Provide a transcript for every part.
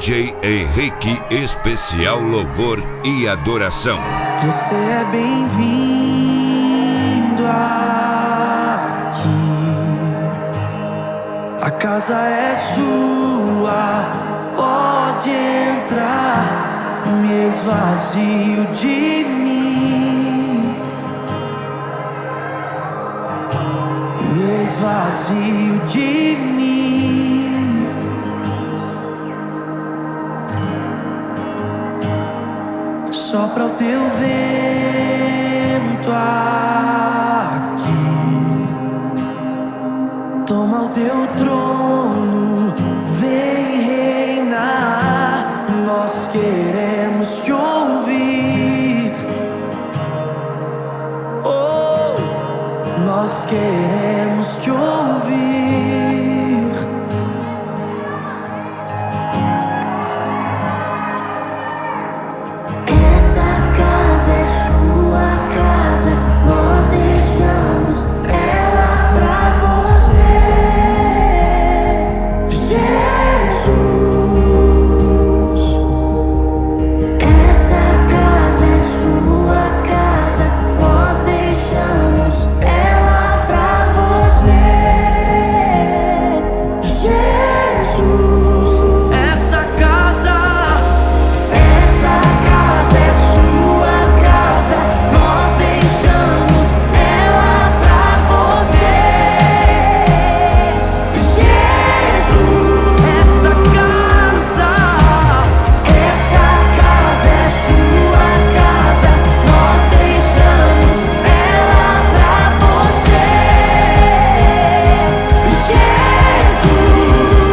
DJ Henrique, especial louvor e adoração. Você é bem-vindo aqui. A casa é sua, pode entrar. Me esvazio de mim, me esvazio de mim. Sopra o teu vento aqui, toma o teu trono, vem reinar. Nós queremos te ouvir, oh, nós queremos te ouvir. Essa casa é sua casa, nós deixamos ela pra você, Jesus. Essa casa é sua casa, nós deixamos ela pra você, Jesus. Essa casa É sua casa, nós deixamos ela pra você, Jesus. Essa casa é sua casa, nós deixamos ela pra você, Jesus.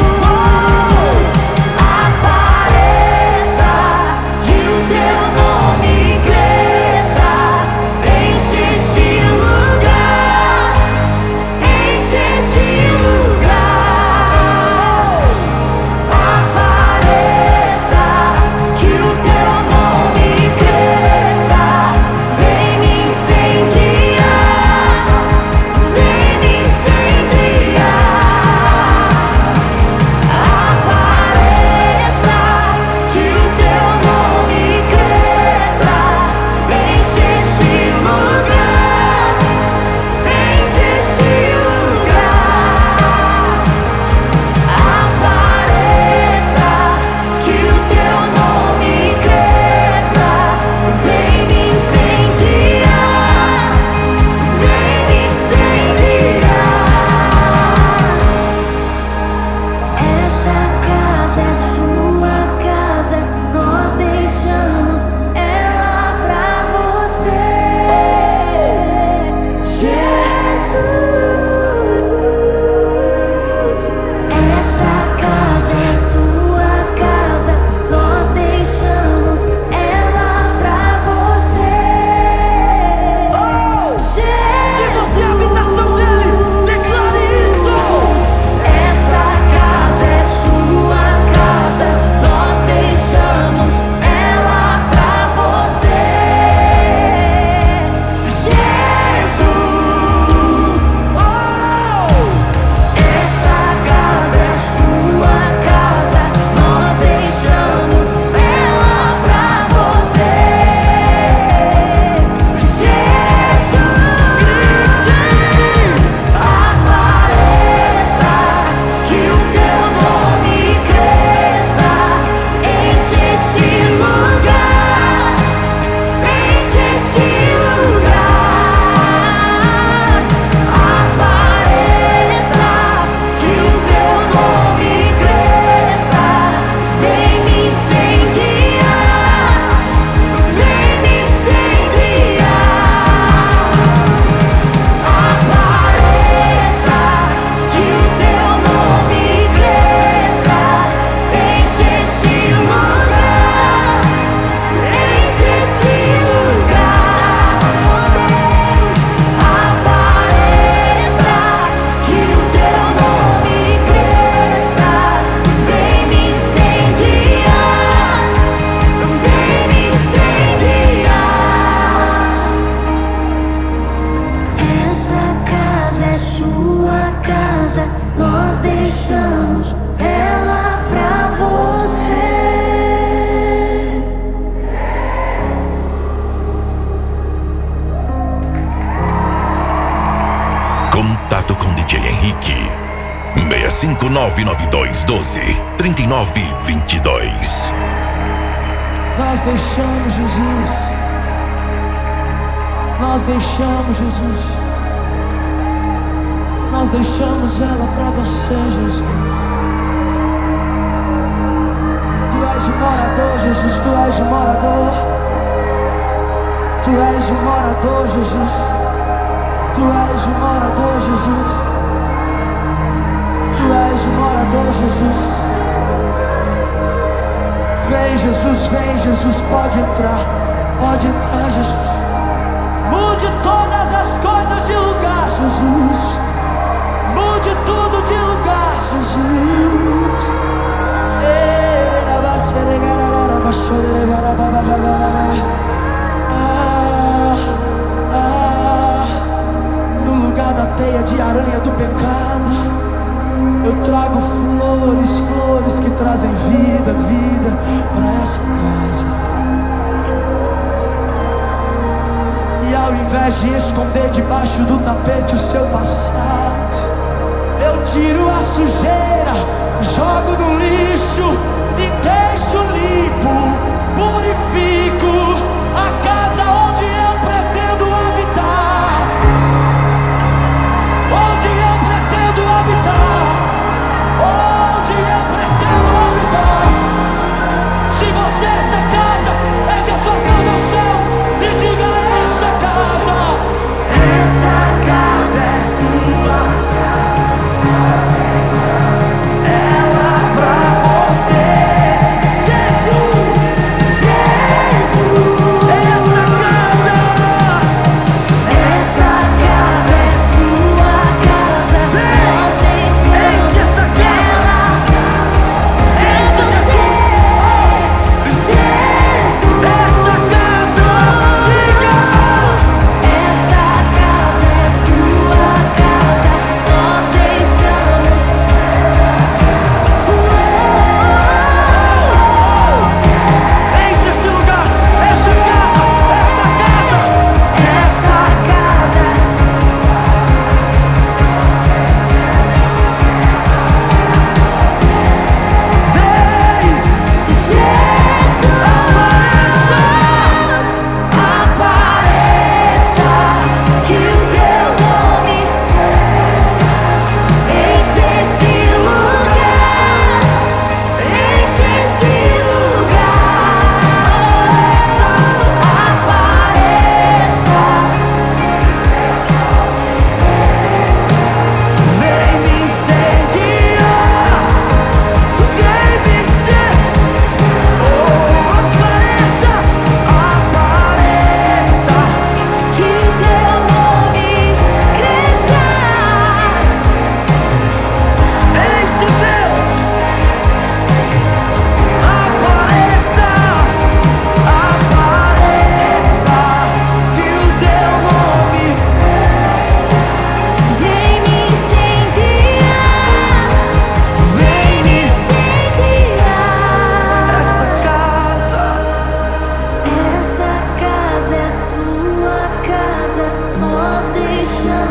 Apareça, que o teu nome cresça, enche esse lugar, enche esse lugar. Apareça, que o teu nome cresça, vem me incendiar, vem me incendiar. Apareça, que o teu nome cresça, enche esse lugar, enche esse lugar. Apareça, que o teu nome cresça, vem me incendiar, vem me incendiar. Essa casa é sua casa, nós deixamos ela pra você, Jesus. Essa casa é sua casa, nós deixamos ela pra você, se você é a habitação dele, declare isso. Essa casa é sua casa, nós deixamos ela pra você, Jesus. Essa casa é sua casa, nós deixamos ela pra você, Jesus. Apareça, que o teu nome cresça, enche esse lugar, enche esse lugar. Apareça, que o teu nome cresça, vem me incendiar, vem me incendiar. Apareça, que o teu nome cresça, enche esse lugar, enche esse lugar. Apareça, que o teu nome cresça, vem me incendiar, vem me incendiar. Essa casa é sua casa, nós deixamos ela pra você, Contato com DJ Henrique 65992123922. Nós deixamos Jesus. Nós deixamos Jesus. Nós deixamos ela pra você, Jesus. Tu és o morador, Jesus. Tu és o morador. Tu és o morador, Jesus. Tu és o morador, Jesus. Tu és o morador, Jesus. Vem, Jesus, vem, Jesus, pode entrar, Jesus. Mude todas as coisas de lugar, Jesus. Mude tudo de lugar, Jesus. No lugar da teia de aranha do pecado, eu trago flores, flores que trazem vida, vida para essa casa. E ao invés de esconder debaixo do tapete o seu passado, eu tiro a sujeira, jogo no lixo e deixo limpo, purifico a casa onde eu pretendo habitar. Onde eu pretendo habitar. Onde eu pretendo habitar. Se você é essa casa, ergue as suas mãos aos céus e diga: essa casa. Essa casa é sua. Ela pra você. Jesus, Jesus. Essa casa. Essa casa é sua casa. Nós deixamos essa casa. ela. É você, Jesus. Essa casa. Diga. Essa casa é sua casa. Nós deixamos. Enche esse lugar. Essa casa. Essa casa. Essa casa. Vem. Jesus, apareça, que o teu nome enche esse lugar, enche esse lugar. Apareça, Vem me incendiar. Vem me incendiar. Oh, apareça. Apareça. que o teu nome cresça. Enche, Deus. Apareça. Apareça. Que o teu nome. Vem me incendiar, vem me incendiar. Essa casa. Essa casa é sua casa, nós deixamos.